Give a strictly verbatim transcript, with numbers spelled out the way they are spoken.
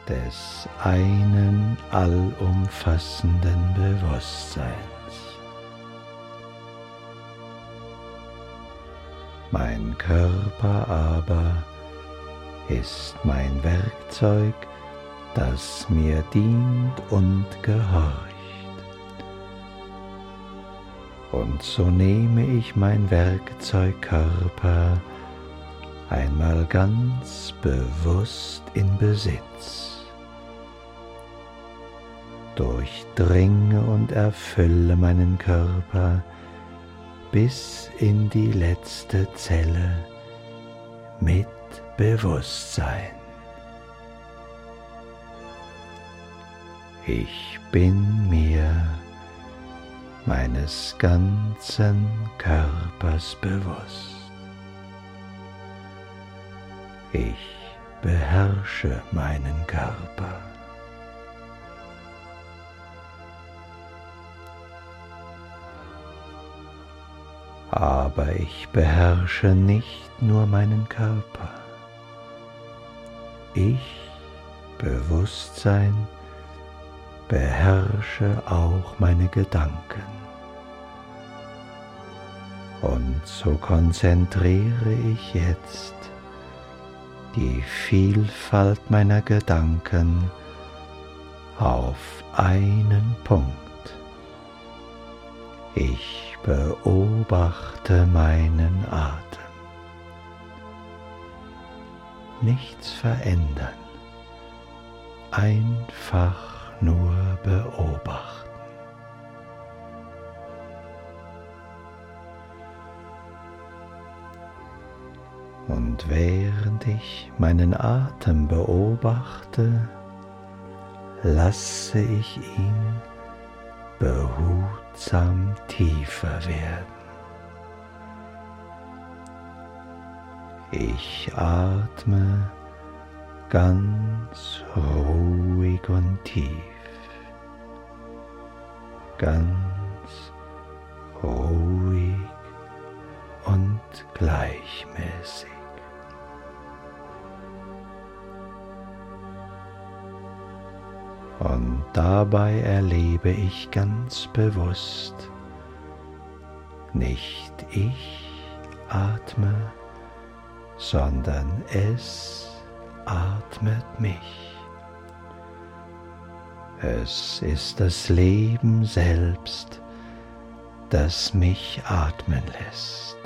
des einen allumfassenden Bewusstseins. Mein Körper aber ist mein Werkzeug, das mir dient und gehorcht. Und so nehme ich mein Werkzeug Körper einmal ganz bewusst in Besitz, durchdringe und erfülle meinen Körper bis in die letzte Zelle mit Bewusstsein. Ich bin mir meines ganzen Körpers bewusst. Ich beherrsche meinen Körper. Aber ich beherrsche nicht nur meinen Körper. Ich, Bewusstsein, beherrsche auch meine Gedanken. Und so konzentriere ich jetzt die Vielfalt meiner Gedanken auf einen Punkt. Ich beobachte meinen Atem. Nichts verändern, einfach nur beobachten. Und während ich meinen Atem beobachte, lasse ich ihn behutsam tiefer werden. Ich atme ganz ruhig und tief, ganz ruhig und gleichmäßig. Und dabei erlebe ich ganz bewusst, nicht ich atme, sondern es atmet mich. Es ist das Leben selbst, das mich atmen lässt.